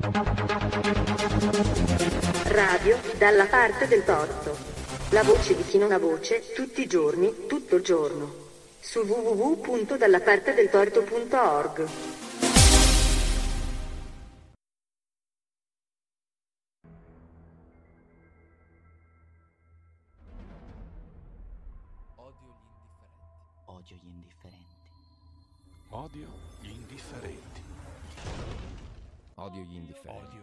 Radio dalla parte del torto. La voce di chi non ha voce, tutti i giorni, tutto il giorno. Su www.dallapartedeltorto.org. Odio gli indifferenti. Odio gli indifferenti. Odio gli indifferenti.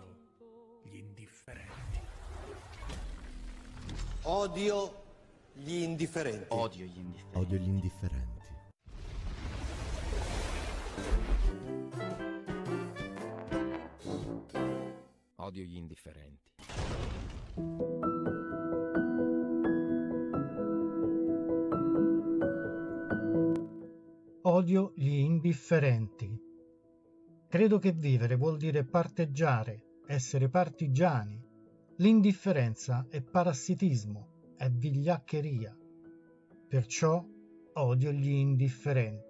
Odio gli indifferenti. Odio gli indifferenti. Odio gli indifferenti. Odio gli indifferenti. Odio gli indifferenti. Credo che vivere vuol dire parteggiare, essere partigiani. L'indifferenza è parassitismo, è vigliaccheria. Perciò odio gli indifferenti.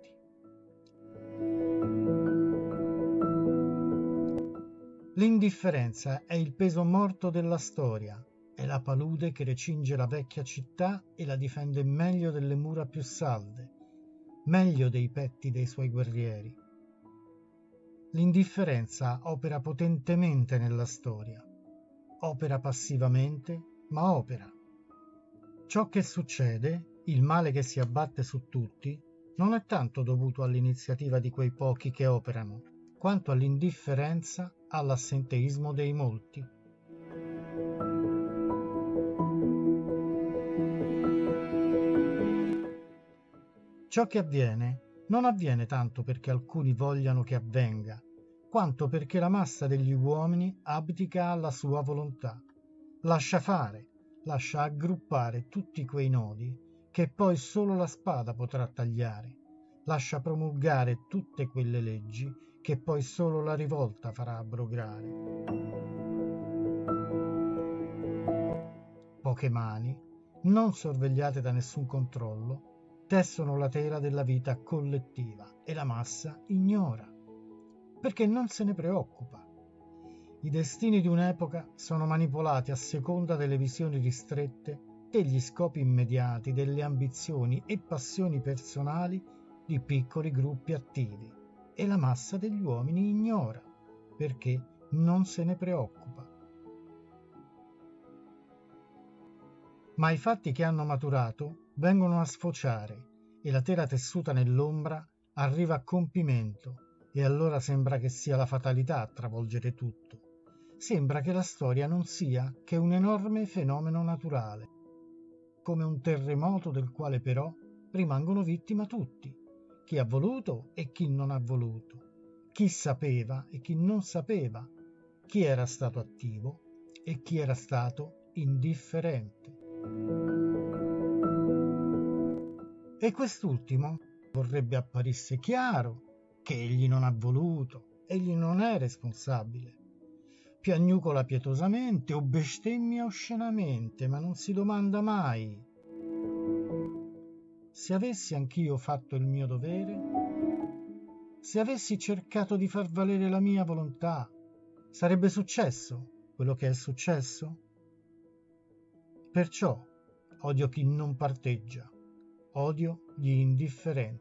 L'indifferenza è il peso morto della storia, è la palude che recinge la vecchia città e la difende meglio delle mura più salde, meglio dei petti dei suoi guerrieri. L'indifferenza opera potentemente nella storia, opera passivamente, ma opera. Ciò che succede, il male che si abbatte su tutti, non è tanto dovuto all'iniziativa di quei pochi che operano, quanto all'indifferenza, all'assenteismo dei molti. Ciò che avviene non avviene tanto perché alcuni vogliano che avvenga, quanto perché la massa degli uomini abdica alla sua volontà. Lascia fare, lascia aggruppare tutti quei nodi che poi solo la spada potrà tagliare, lascia promulgare tutte quelle leggi che poi solo la rivolta farà abrogare. Poche mani, non sorvegliate da nessun controllo, tessono la tela della vita collettiva e la massa ignora, perché non se ne preoccupa. I destini di un'epoca sono manipolati a seconda delle visioni ristrette, degli scopi immediati, delle ambizioni e passioni personali di piccoli gruppi attivi, e la massa degli uomini ignora, perché non se ne preoccupa. Ma i fatti che hanno maturato vengono a sfociare e la tela tessuta nell'ombra arriva a compimento e allora sembra che sia la fatalità a travolgere tutto. Sembra che la storia non sia che un enorme fenomeno naturale, come un terremoto del quale però rimangono vittima tutti, chi ha voluto e chi non ha voluto, chi sapeva e chi non sapeva, chi era stato attivo e chi era stato indifferente. E quest'ultimo vorrebbe apparisse chiaro che egli non ha voluto, egli non è responsabile. Piagnucola pietosamente o bestemmia oscenamente, ma non si domanda mai: se avessi anch'io fatto il mio dovere, se avessi cercato di far valere la mia volontà, sarebbe successo quello che è successo? Perciò odio chi non parteggia, odio gli indifferenti.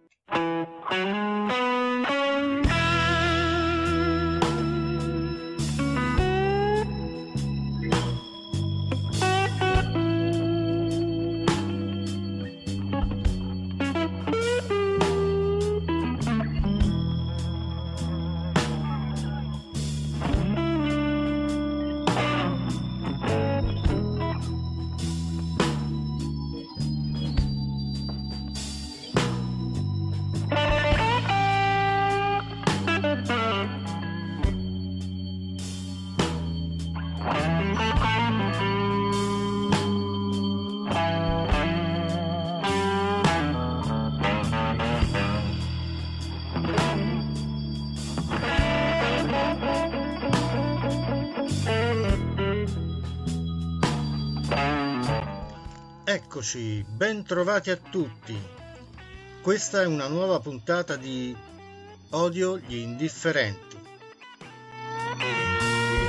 Eccoci, ben trovati a tutti. Questa è una nuova puntata di Odio gli indifferenti.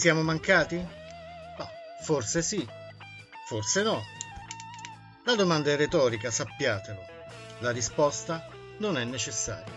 siamo mancati? No, forse sì, forse no. La domanda è retorica, sappiatelo. La risposta non è necessaria.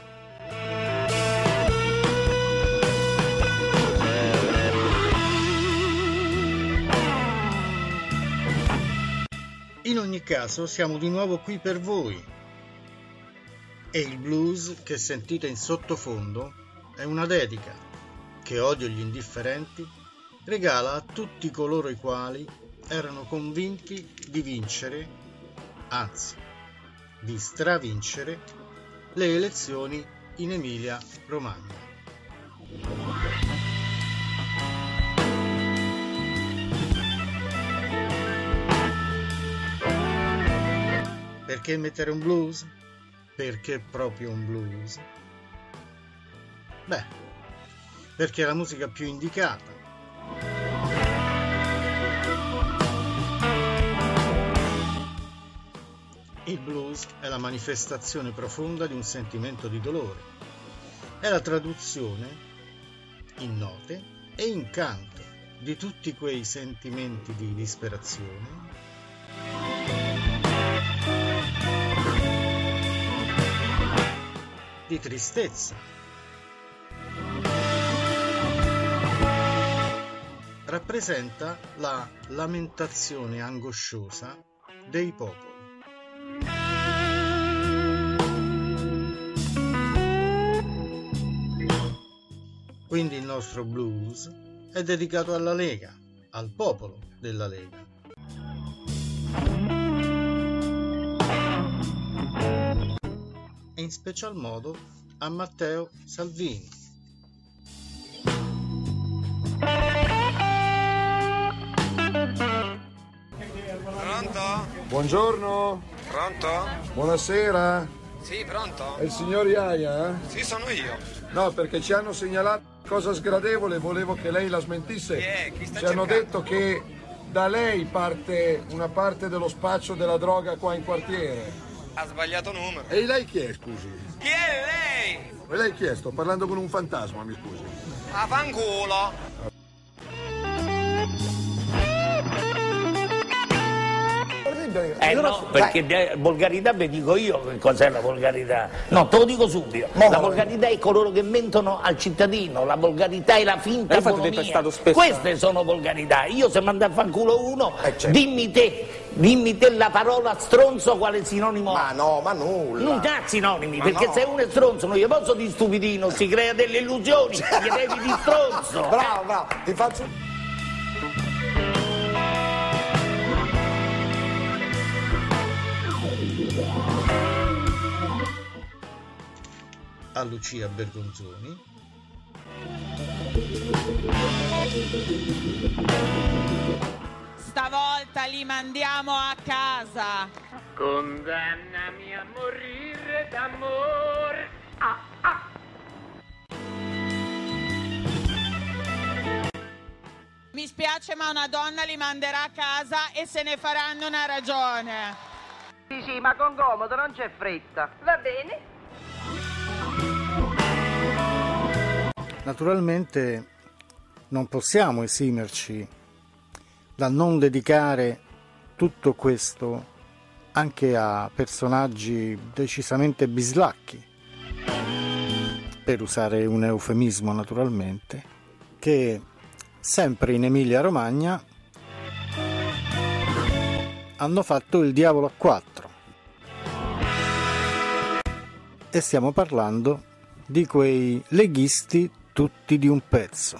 In ogni caso, siamo di nuovo qui per voi. E il blues che sentite in sottofondo è una dedica che Odio gli Indifferenti regala a tutti coloro i quali erano convinti di vincere, anzi, di stravincere le elezioni in Emilia-Romagna. Perché mettere un blues? Perché proprio un blues? Beh, perché è la musica più indicata. Il blues è la manifestazione profonda di un sentimento di dolore. È la traduzione in note e in canto di tutti quei sentimenti di disperazione, di tristezza, rappresenta la lamentazione angosciosa dei popoli. Quindi il nostro blues è dedicato alla Lega, al popolo della Lega. E in special modo a Matteo Salvini. Pronto? Buongiorno. Pronto? Buonasera. Sì, pronto? È il signor Iaia? Sì, sono io. No, perché ci hanno segnalato cosa sgradevole, volevo che lei la smentisse. Chi sta ci hanno cercando? detto che da lei parte una parte dello spaccio della droga qua in quartiere. Ha sbagliato numero. E lei chi è, scusi? Chi è lei? E lei chi è? Sto parlando con un fantasma, mi scusi. A fanculo. No, perché volgarità vi dico io che cos'è la volgarità. No, te lo dico subito. La volgarità è coloro che mentono al cittadino, la volgarità è la finta bonomia. Queste sono volgarità. Io se mando a fanculo uno, certo. dimmi te la parola stronzo quale sinonimo. Ma no, ma nulla. Non dà sinonimi, Ma perché no. se uno è stronzo non gli posso di stupidino, si crea delle illusioni, gli devi di stronzo. Bravo, ti faccio... A Lucia Bergonzoni. Stavolta li mandiamo a casa. Condannami a morire d'amore. Ah, ah. Mi spiace, ma una donna li manderà a casa e se ne faranno una ragione. Sì, ma con comodo, non c'è fretta. Va bene. Naturalmente non possiamo esimerci dal non dedicare tutto questo anche a personaggi decisamente bislacchi, per usare un eufemismo naturalmente, che sempre in Emilia-Romagna hanno fatto il diavolo a quattro. E stiamo parlando di quei leghisti tutti di un pezzo.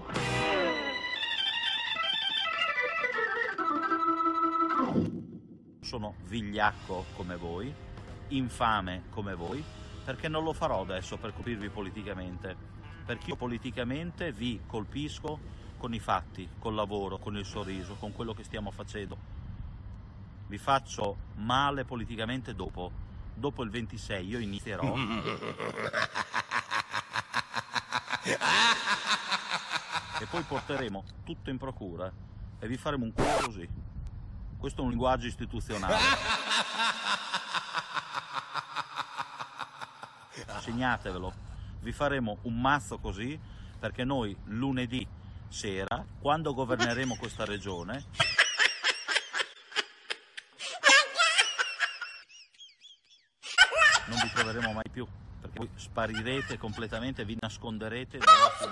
Sono vigliacco come voi, infame come voi, perché non lo farò adesso per colpirvi politicamente, perché io politicamente vi colpisco con i fatti, col lavoro, con il sorriso, con quello che stiamo facendo. Vi faccio male politicamente dopo il 26 io inizierò e poi porteremo tutto in procura e vi faremo un culo così. Questo è un linguaggio istituzionale. Segnatevelo. Vi faremo un mazzo così perché noi lunedì sera, quando governeremo questa regione, non vi troveremo mai più, perché voi sparirete completamente, vi nasconderete nei vostri...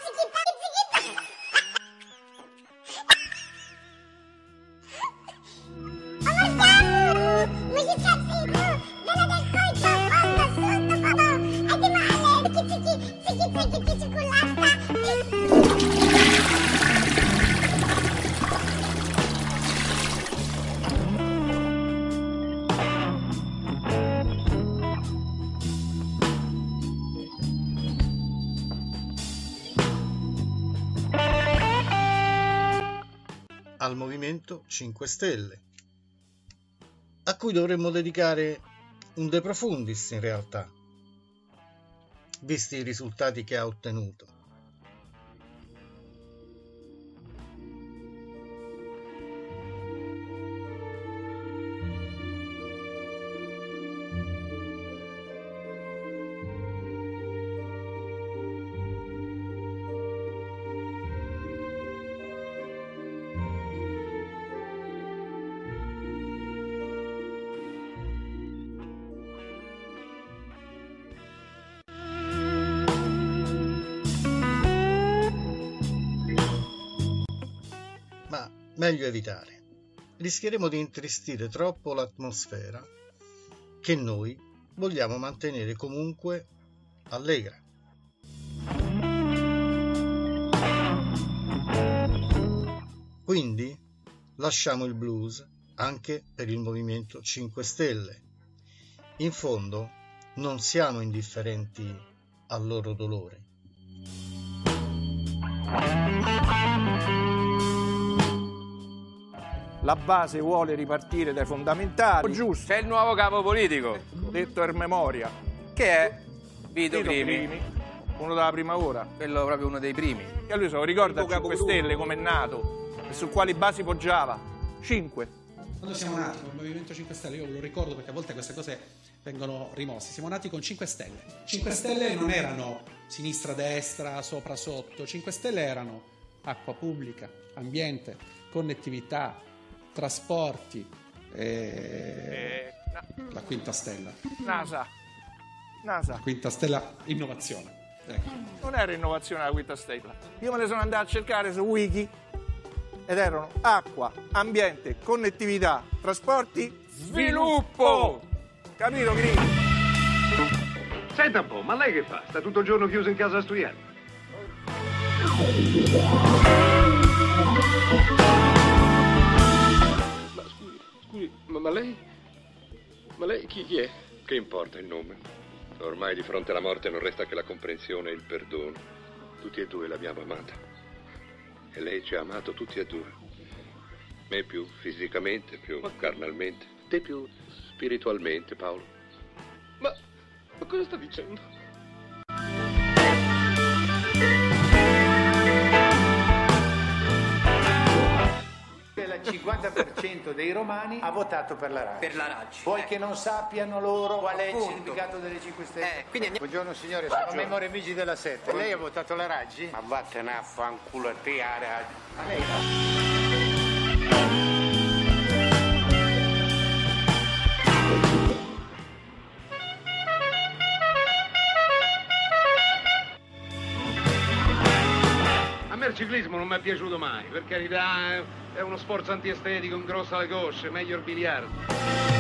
al Movimento 5 Stelle, a cui dovremmo dedicare un De Profundis in realtà, visti i risultati che ha ottenuto. Meglio evitare. Rischieremo di intristire troppo l'atmosfera che noi vogliamo mantenere comunque allegra. Quindi lasciamo il blues anche per il Movimento 5 Stelle. In fondo non siamo indifferenti al loro dolore. La base vuole ripartire dai fondamentali. Giusto. C'è il nuovo capo politico, detto per memoria, che è Vito Crimi, uno della prima ora. Quello proprio uno dei primi. E lui se lo ricorda il 5 Stelle come è nato e su quali basi poggiava? 5. Quando siamo nati con il Movimento 5 Stelle, io lo ricordo perché a volte queste cose vengono rimosse, siamo nati con 5 Stelle. 5 Stelle non erano sinistra, destra, sopra, sotto. 5 Stelle erano acqua pubblica, ambiente, connettività, trasporti, la quinta stella. NASA. La quinta stella, innovazione. Ecco. Non era innovazione la quinta stella. Io me le sono andato a cercare su Wiki ed erano acqua, ambiente, connettività, trasporti, sviluppo. Capito, Grillo? Senta un po', ma lei che fa? Sta tutto il giorno chiuso in casa a studiare? Ma scusi, ma lei? Ma lei chi è? Che importa il nome? Ormai di fronte alla morte non resta che la comprensione e il perdono. Tutti e due l'abbiamo amata. E lei ci ha amato tutti e due. Me più fisicamente, più carnalmente. Te più spiritualmente, Paolo. Ma cosa sta dicendo? Il 50% dei romani ha votato per la Raggi. Per la Raggi. Poi che non sappiano loro qual è il significato delle 5 Stelle. Buongiorno signore, sono memorie Vigili della Sette. Lei ha votato la Raggi? Ma vattene a fanculo a te, a Raggi. A lei Il ciclismo non mi è piaciuto mai, per carità, è uno sforzo antiestetico, ingrossa le cosce, meglio il biliardo.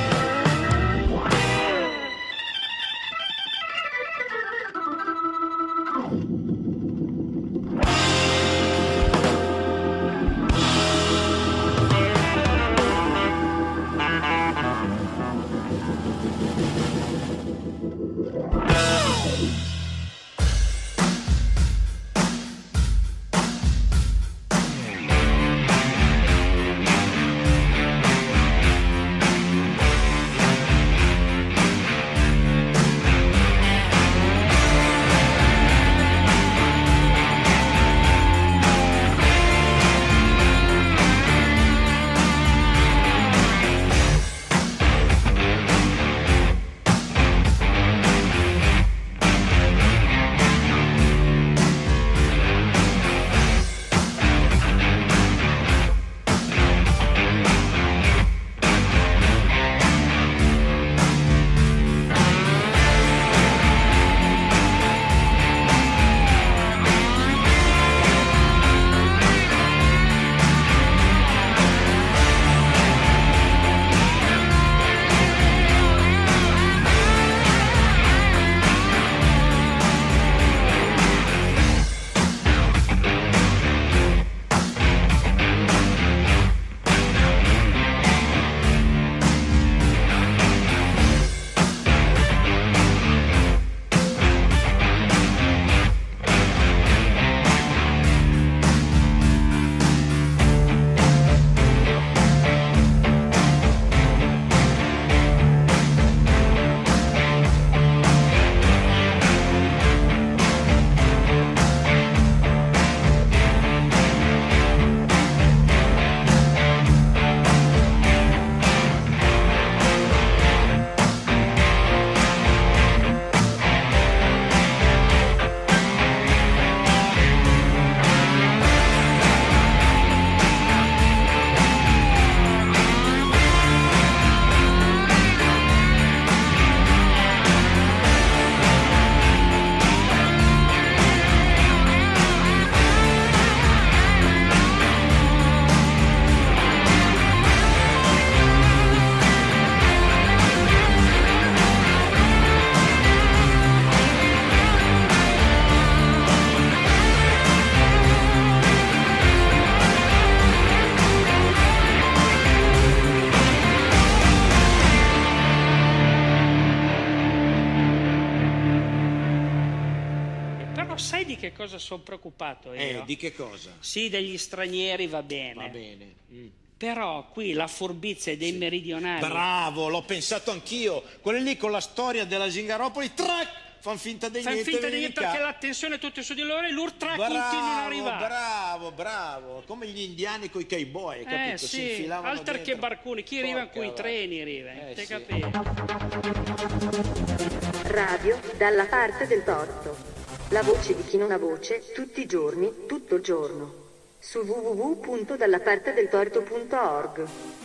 sai di che cosa sono preoccupato io? Di che cosa? Sì, degli stranieri va bene. Va bene. Però qui la furbizia dei meridionali. Bravo, l'ho pensato anch'io. Quelli lì con la storia della Zingaropoli, fanno finta di niente. Fanno finta di niente perché l'attenzione è tutta su di loro e l'urtra continuano ad arrivare. Bravo. Come gli indiani con i cowboy, capito? Sì, si infilavano altro dentro. che barcuni. Chi arriva con i treni arriva. Te capito? Radio dalla parte del torto. La voce di chi non ha voce, tutti i giorni, tutto il giorno. Su www.dallapartedeltorto.org.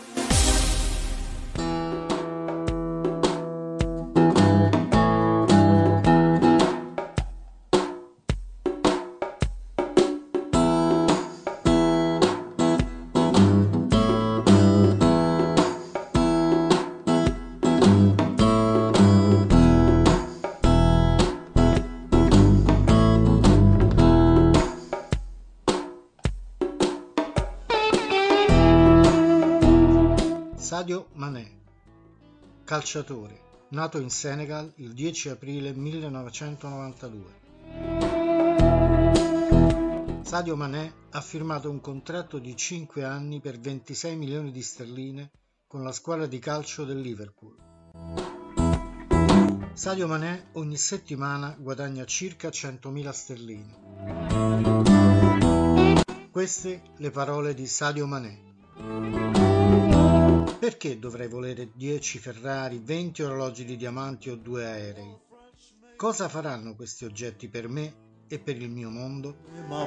Sadio Mané, calciatore, nato in Senegal il 10 aprile 1992. Sadio Mané ha firmato un contratto di 5 anni per 26 milioni di sterline con la squadra di calcio del Liverpool. Sadio Mané ogni settimana guadagna circa 100.000 sterline. Queste le parole di Sadio Mané. Perché dovrei volere 10 Ferrari, 20 orologi di diamanti o 2 aerei? Cosa faranno questi oggetti per me e per il mio mondo?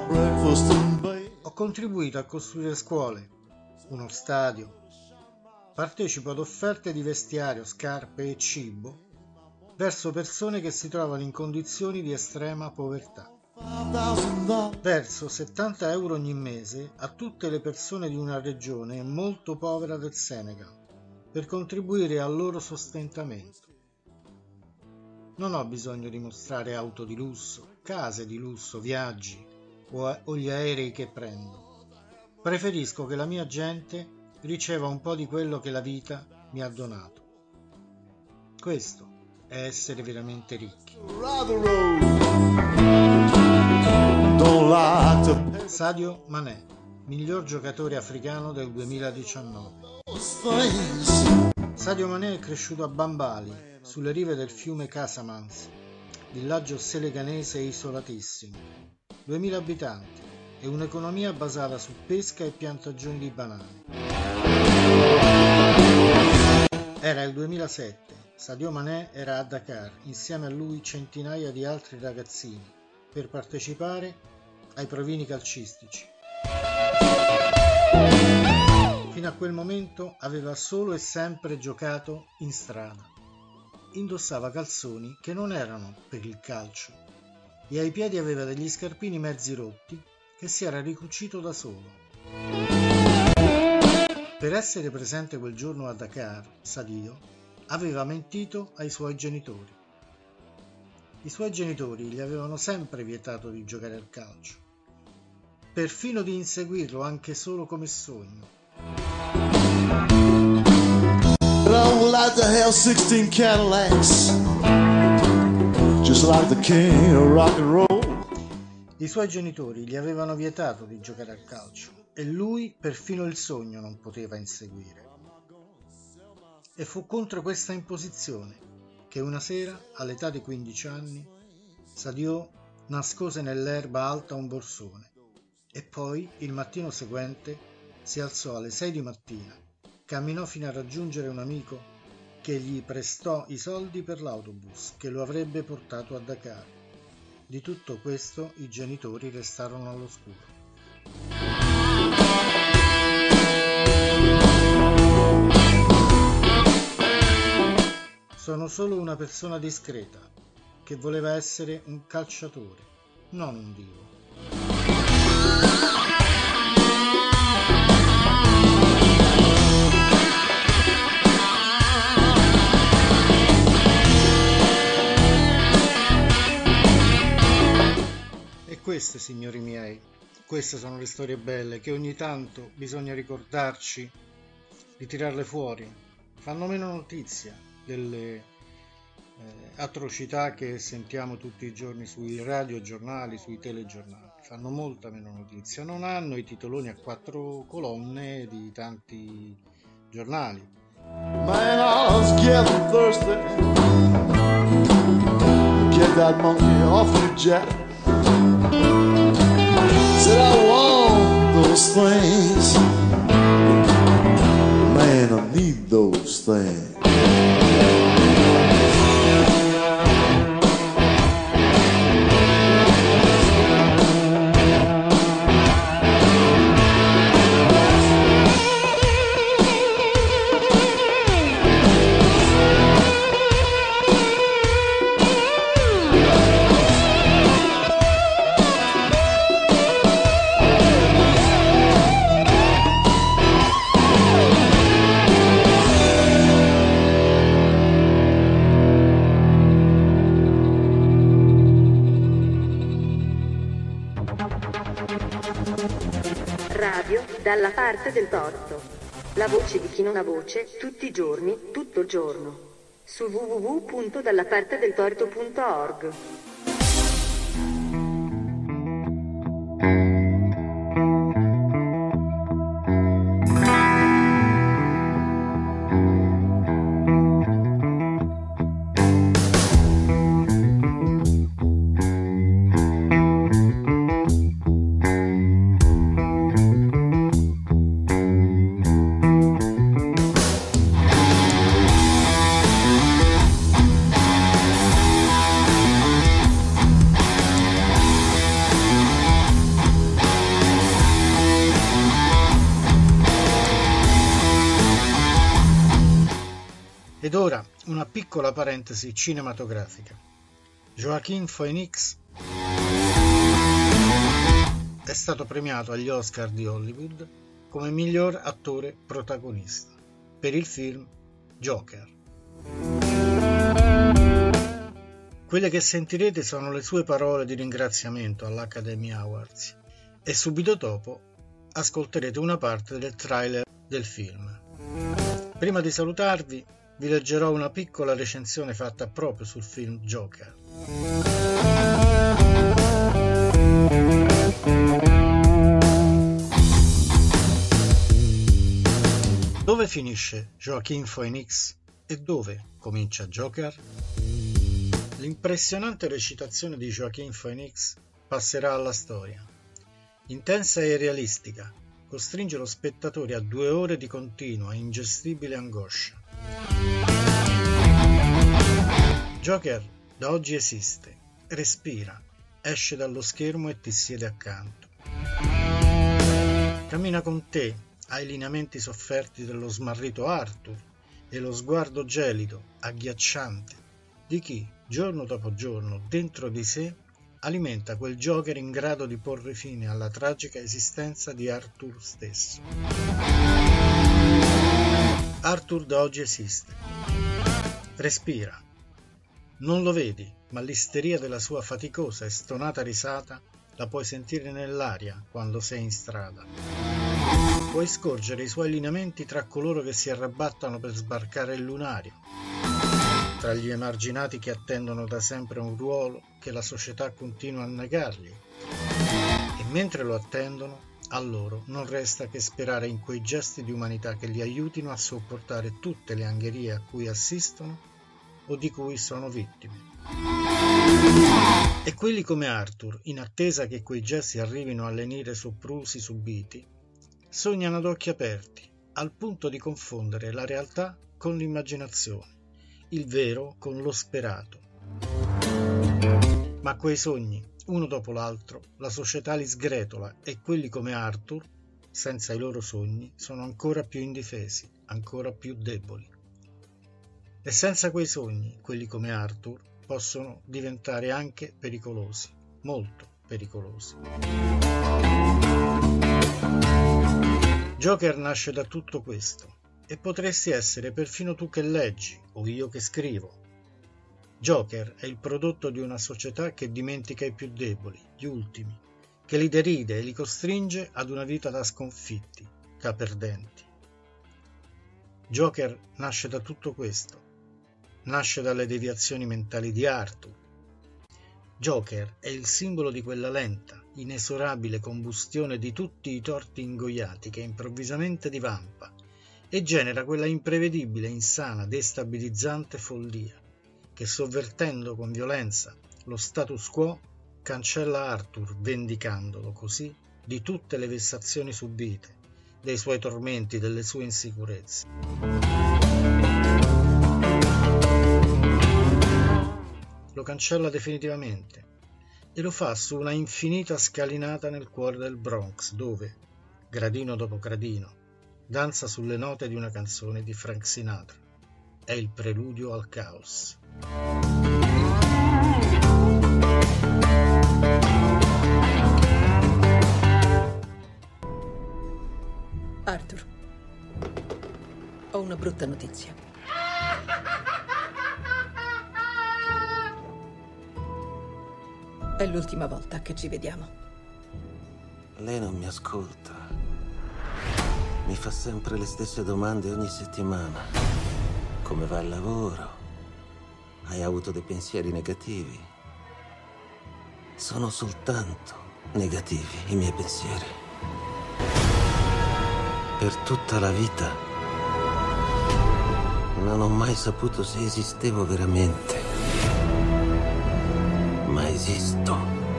Ho contribuito a costruire scuole, uno stadio, partecipo ad offerte di vestiario, scarpe e cibo verso persone che si trovano in condizioni di estrema povertà. Verso 70 euro ogni mese a tutte le persone di una regione molto povera del Senegal per contribuire al loro sostentamento. Non ho bisogno di mostrare auto di lusso, case di lusso, viaggi o gli aerei che prendo. Preferisco che la mia gente riceva un po' di quello che la vita mi ha donato. Questo è essere veramente ricchi. Sadio Mané, miglior giocatore africano del 2019. Sadio Mané è cresciuto a Bambali, sulle rive del fiume Casamance, villaggio senegalese isolatissimo, 2000 abitanti e un'economia basata su pesca e piantagioni di banane. Era il 2007, Sadio Mané era a Dakar, insieme a lui centinaia di altri ragazzini, per partecipare ai provini calcistici. Fino a quel momento aveva solo e sempre giocato in strada. Indossava calzoni che non erano per il calcio e ai piedi aveva degli scarpini mezzi rotti che si era ricucito da solo. Per essere presente quel giorno a Dakar, Sadio aveva mentito ai suoi genitori. I suoi genitori gli avevano sempre vietato di giocare al calcio, perfino di inseguirlo anche solo come sogno. Like to have 16 Cadillacs, just like the king of rock and roll. I suoi genitori gli avevano vietato di giocare al calcio e lui perfino il sogno non poteva inseguire. E fu contro questa imposizione che una sera, all'età di 15 anni, Sadio nascose nell'erba alta un borsone e poi, il mattino seguente, si alzò alle 6 di mattina, camminò fino a raggiungere un amico che gli prestò i soldi per l'autobus che lo avrebbe portato a Dakar. Di tutto questo i genitori restarono all'oscuro. Sono solo una persona discreta che voleva essere un calciatore, non un divo. E queste, signori miei, queste sono le storie belle che ogni tanto bisogna ricordarci di tirarle fuori. Fanno meno notizia delle atrocità che sentiamo tutti i giorni sui radiogiornali, sui telegiornali. Fanno molta meno notizia, non hanno i titoloni a 4 colonne di tanti giornali. Man, I was getting thirsty. Get that monkey off the jet. Said I want those things. Man, I need those things. Radio dalla parte del torto. La voce di chi non ha voce, tutti i giorni, tutto il giorno. Su www.dallapartedeltorto.org. Ed ora una piccola parentesi cinematografica. Joaquin Phoenix è stato premiato agli Oscar di Hollywood come miglior attore protagonista per il film Joker. Quelle che sentirete sono le sue parole di ringraziamento all'Academy Awards e subito dopo ascolterete una parte del trailer del film. Prima di salutarvi vi leggerò una piccola recensione fatta proprio sul film Joker. Dove finisce Joaquin Phoenix e dove comincia Joker? L'impressionante recitazione di Joaquin Phoenix passerà alla storia. Intensa e realistica, costringe lo spettatore a 2 ore di continua e ingestibile angoscia. Joker da oggi esiste, respira, esce dallo schermo e ti siede accanto. Cammina con te, ha i lineamenti sofferti dello smarrito Arthur e lo sguardo gelido, agghiacciante, di chi, giorno dopo giorno, dentro di sé, alimenta quel Joker in grado di porre fine alla tragica esistenza di Arthur stesso. Arthur da oggi esiste. Respira. Non lo vedi, ma l'isteria della sua faticosa e stonata risata la puoi sentire nell'aria quando sei in strada. Puoi scorgere i suoi lineamenti tra coloro che si arrabattano per sbarcare il lunario, tra gli emarginati che attendono da sempre un ruolo che la società continua a negargli. E mentre lo attendono, a loro non resta che sperare in quei gesti di umanità che li aiutino a sopportare tutte le angherie a cui assistono o di cui sono vittime. E quelli come Arthur, in attesa che quei gesti arrivino a lenire soprusi subiti, sognano ad occhi aperti, al punto di confondere la realtà con l'immaginazione, il vero con lo sperato. Ma quei sogni, uno dopo l'altro, la società li sgretola e quelli come Arthur, senza i loro sogni, sono ancora più indifesi, ancora più deboli. E senza quei sogni, quelli come Arthur possono diventare anche pericolosi, molto pericolosi. Joker nasce da tutto questo, e potresti essere perfino tu che leggi, o io che scrivo. Joker è il prodotto di una società che dimentica i più deboli, gli ultimi, che li deride e li costringe ad una vita da sconfitti, da perdenti. Joker nasce da tutto questo. nasce dalle deviazioni mentali di Arthur. Joker è il simbolo di quella lenta, inesorabile combustione di tutti i torti ingoiati che improvvisamente divampa e genera quella imprevedibile, insana, destabilizzante follia che, sovvertendo con violenza lo status quo, cancella Arthur, vendicandolo così di tutte le vessazioni subite, dei suoi tormenti, delle sue insicurezze. Lo cancella definitivamente e lo fa su una infinita scalinata nel cuore del Bronx, dove, gradino dopo gradino, danza sulle note di una canzone di Frank Sinatra. È il preludio al caos. Arthur, ho una brutta notizia. È l'ultima volta che ci vediamo. Lei non mi ascolta. Mi fa sempre le stesse domande ogni settimana. Come va il lavoro? Hai avuto dei pensieri negativi? Sono soltanto negativi i miei pensieri. Per tutta la vita non ho mai saputo se esistevo veramente. Ma esisto.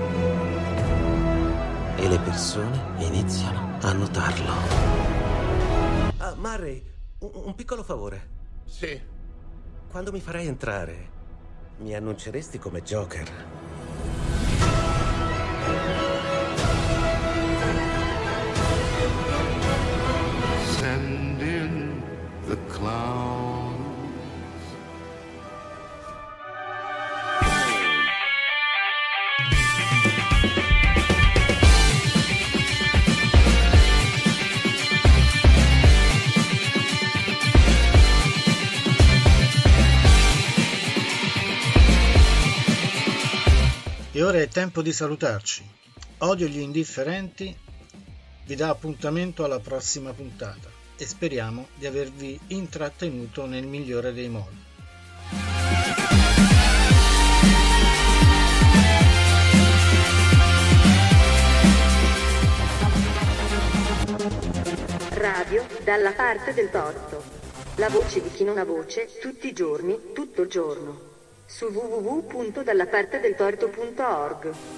E le persone iniziano a notarlo. Ah, Murray, un piccolo favore. Sì. Quando mi farai entrare, mi annunceresti come Joker. Send in the clown. E ora è tempo di salutarci. Odio gli indifferenti vi dà appuntamento alla prossima puntata e speriamo di avervi intrattenuto nel migliore dei modi. Radio dalla parte del torto. La voce di chi non ha voce, tutti i giorni, tutto il giorno. Su www.dallapartedeltorto.org.